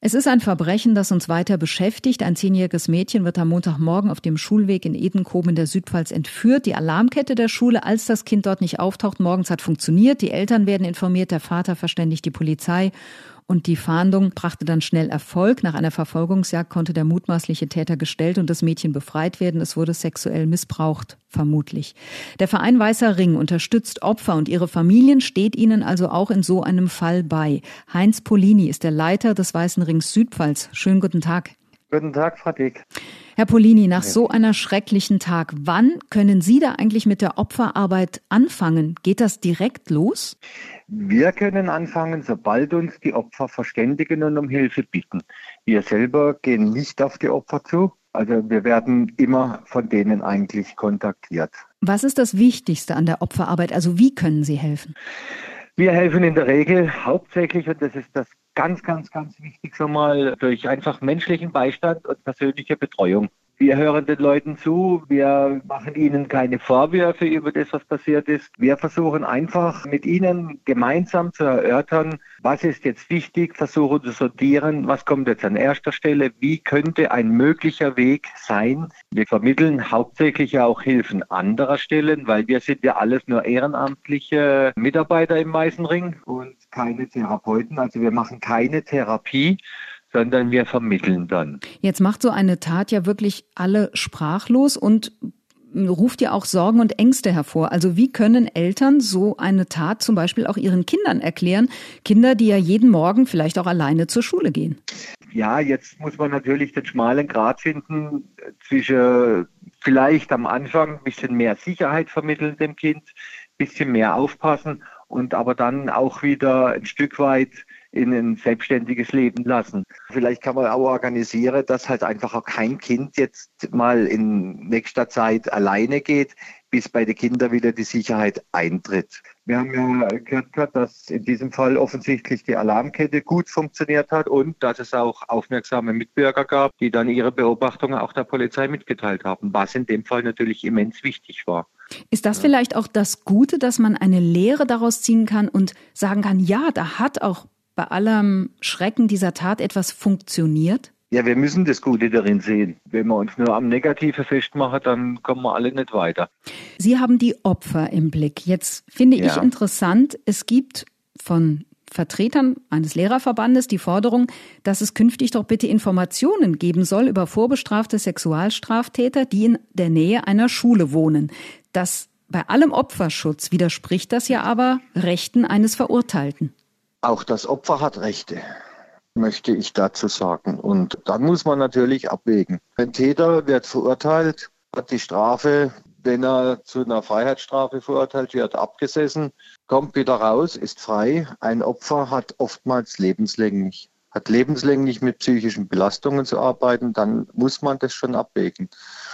Es ist ein Verbrechen, das uns weiter beschäftigt. Ein 10-jähriges Mädchen wird am Montagmorgen auf dem Schulweg in Edenkoben in der Südpfalz entführt. Die Alarmkette der Schule, als das Kind dort nicht auftaucht, morgens hat funktioniert. Die Eltern werden informiert, der Vater verständigt die Polizei. Und die Fahndung brachte dann schnell Erfolg. Nach einer Verfolgungsjagd konnte der mutmaßliche Täter gestellt und das Mädchen befreit werden. Es wurde sexuell missbraucht, vermutlich. Der Verein Weißer Ring unterstützt Opfer und ihre Familien, steht ihnen also auch in so einem Fall bei. Heinz Polini ist der Leiter des Weißen Rings Südpfalz. Schönen guten Tag. Guten Tag, Frau Dick. Herr Polini, nach so einer schrecklichen Tag, wann können Sie da eigentlich mit der Opferarbeit anfangen? Geht das direkt los? Wir können anfangen, sobald uns die Opfer verständigen und um Hilfe bitten. Wir selber gehen nicht auf die Opfer zu. Also wir werden immer von denen eigentlich kontaktiert. Was ist das Wichtigste an der Opferarbeit? Also wie können Sie helfen? Wir helfen in der Regel hauptsächlich, und das ist das ganz wichtig schon mal, durch einfach menschlichen Beistand und persönliche Betreuung. Wir hören den Leuten zu, wir machen ihnen keine Vorwürfe über das, was passiert ist. Wir versuchen einfach mit ihnen gemeinsam zu erörtern, was ist jetzt wichtig, versuchen zu sortieren, was kommt jetzt an erster Stelle, wie könnte ein möglicher Weg sein. Wir vermitteln hauptsächlich auch Hilfen anderer Stellen, weil wir sind ja alles nur ehrenamtliche Mitarbeiter im Weißen Ring und keine Therapeuten. Also wir machen keine Therapie, sondern wir vermitteln dann. Jetzt macht so eine Tat ja wirklich alle sprachlos und ruft ja auch Sorgen und Ängste hervor. Also wie können Eltern so eine Tat zum Beispiel auch ihren Kindern erklären? Kinder, die ja jeden Morgen vielleicht auch alleine zur Schule gehen. Ja, jetzt muss man natürlich den schmalen Grat finden zwischen vielleicht am Anfang ein bisschen mehr Sicherheit vermitteln dem Kind, ein bisschen mehr aufpassen und aber dann auch wieder ein Stück weit in ein selbstständiges Leben lassen. Vielleicht kann man auch organisieren, dass halt einfach auch kein Kind jetzt mal in nächster Zeit alleine geht, bis bei den Kindern wieder die Sicherheit eintritt. Wir haben ja gehört, dass in diesem Fall offensichtlich die Alarmkette gut funktioniert hat und dass es auch aufmerksame Mitbürger gab, die dann ihre Beobachtungen auch der Polizei mitgeteilt haben, was in dem Fall natürlich immens wichtig war. Ist das vielleicht auch das Gute, dass man eine Lehre daraus ziehen kann und sagen kann, ja, da hat auch bei allem Schrecken dieser Tat etwas funktioniert? Ja, wir müssen das Gute darin sehen. Wenn wir uns nur am Negativen festmachen, dann kommen wir alle nicht weiter. Sie haben die Opfer im Blick. Jetzt finde ich interessant, es gibt von Vertretern eines Lehrerverbandes die Forderung, dass es künftig doch bitte Informationen geben soll über vorbestrafte Sexualstraftäter, die in der Nähe einer Schule wohnen. Das bei allem Opferschutz widerspricht das ja aber Rechten eines Verurteilten. Auch das Opfer hat Rechte, möchte ich dazu sagen. Und dann muss man natürlich abwägen. Ein Täter wird verurteilt, hat die Strafe, wenn er zu einer Freiheitsstrafe verurteilt wird, abgesessen, kommt wieder raus, ist frei. Ein Opfer hat oftmals lebenslänglich mit psychischen Belastungen zu arbeiten, dann muss man das schon abwägen.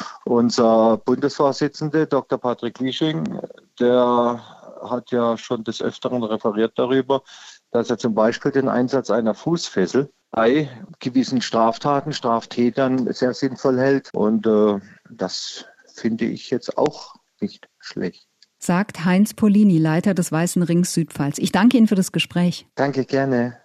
Unser Bundesvorsitzender, Dr. Patrick Wiesching, der hat ja schon des Öfteren referiert darüber, dass er zum Beispiel den Einsatz einer Fußfessel bei gewissen Straftaten, Straftätern sehr sinnvoll hält. Und das finde ich jetzt auch nicht schlecht. Sagt Heinz Polini, Leiter des Weißen Rings Südpfalz. Ich danke Ihnen für das Gespräch. Danke, gerne.